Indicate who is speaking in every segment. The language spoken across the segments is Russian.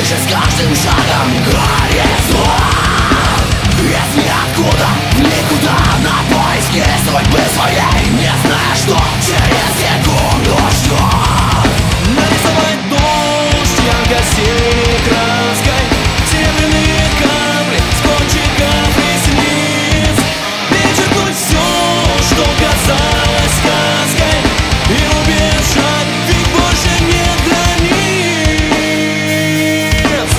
Speaker 1: ближе с каждым шагом горизонт. Из ниоткуда в никуда, на поиски судьбы своей, не зная, что через секунду ждет.
Speaker 2: Нарисовать дождь ярко-синей краской, серебряные капли с кончиков ресниц, перечеркнуть все, что казалось сказкой, и убежать, ведь больше нет границ.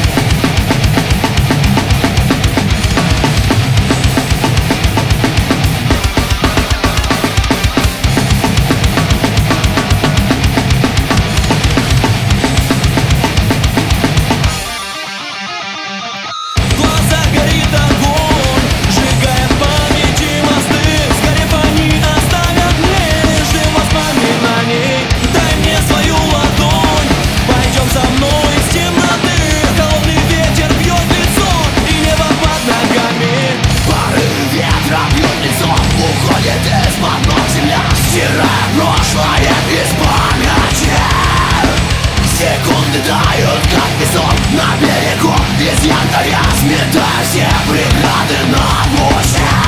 Speaker 2: В глазах горит огонь, сжигая в памяти мосты. Сгорев, они оставят мне лишь дым воспоминаний. Дай мне свою ладонь, пойдем со мной из темноты. Холодный ветер бьет в лицо, и небо под ногами.
Speaker 1: Порывы ветра бьют лицо, уходит из-под ног земля, стирая прошлое из памяти. Секунды тают, как песок на берегу, из янтаря сметая все преграды на пути.